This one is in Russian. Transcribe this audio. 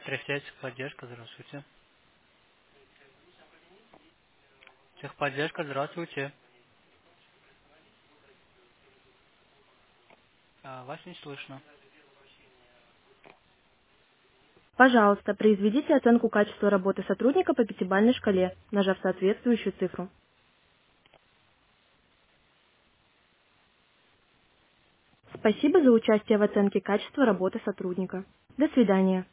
Техподдержка, здравствуйте. Техподдержка, здравствуйте. Вас не слышно. Пожалуйста, произведите оценку качества работы сотрудника по пятибалльной шкале, нажав соответствующую цифру. Спасибо за участие в оценке качества работы сотрудника. До свидания.